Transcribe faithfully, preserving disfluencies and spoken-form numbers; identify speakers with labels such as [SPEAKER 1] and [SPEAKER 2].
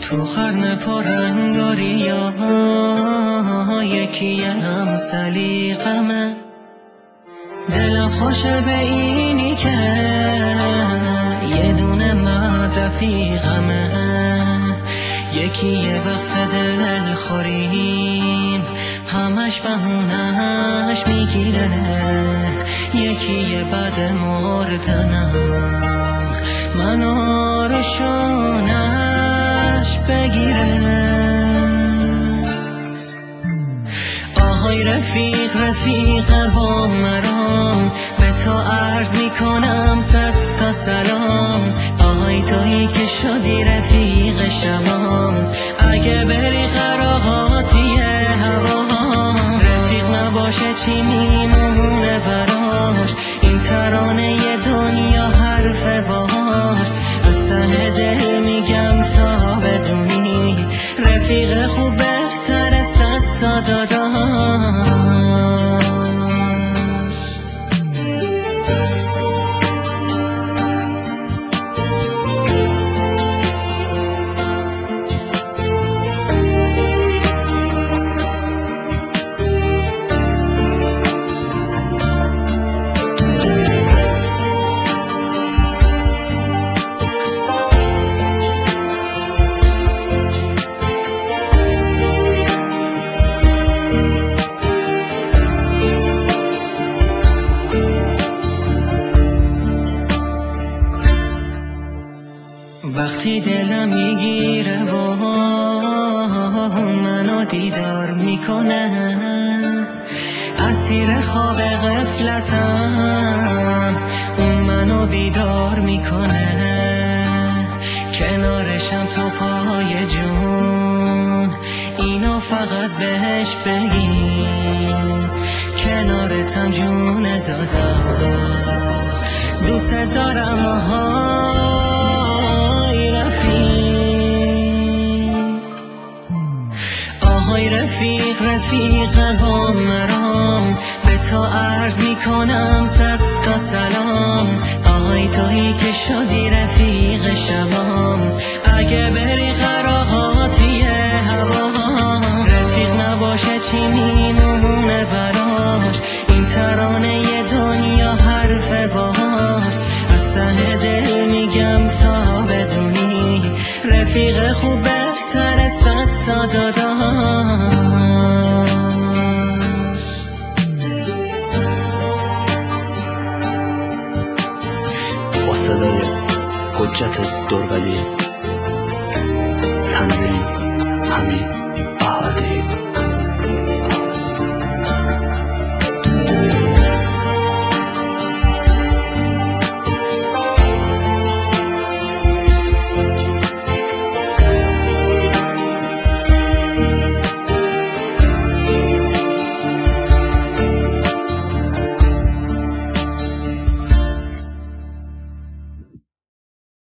[SPEAKER 1] تو قرن پرانگاری ها یکی هم سلیقمه، دلم خوشه به اینی که یه دونه مرد رفیقمه. یکی یه وقت دل خوریم همش بهونش میگیره، یکی یه بد مردنم منو روشونش بگیره. آهای رفیق رفیق با مرام، به تو عرض میکنم صد تا سلام. آهای تویی که شدی رفیق شبام، اگه بری خراغاتی هوام، رفیق نباشه چی میمونه براش؟ این ترانه دنیا حرف باش، از ته دل میگم تا بدونی رفیق خوب بهتره صد تا داداش. وقتی دلم میگیره و منو دیدار میکنه، اسیر خواب غفلتم اون منو بیدار میکنه. کنارشم تو پای جون، اینو فقط بهش بگی کنارتم جون دادا، دوست دارم آهای رفیق. آهای رفیق رفیق با مرام، به تو عرض میکنم صد تا سلام. آهای تویی که شدی رفیق شبام، اگه بری خراغاتی هوام، رفیق نباشه چی میمونه براش؟ این ترانه دنیا حرف باش، از ته دل میگم تا بدونی رفیق خوب بهتره صد تا داداش.
[SPEAKER 2] با صدای حجت درولی، تنظیم حمید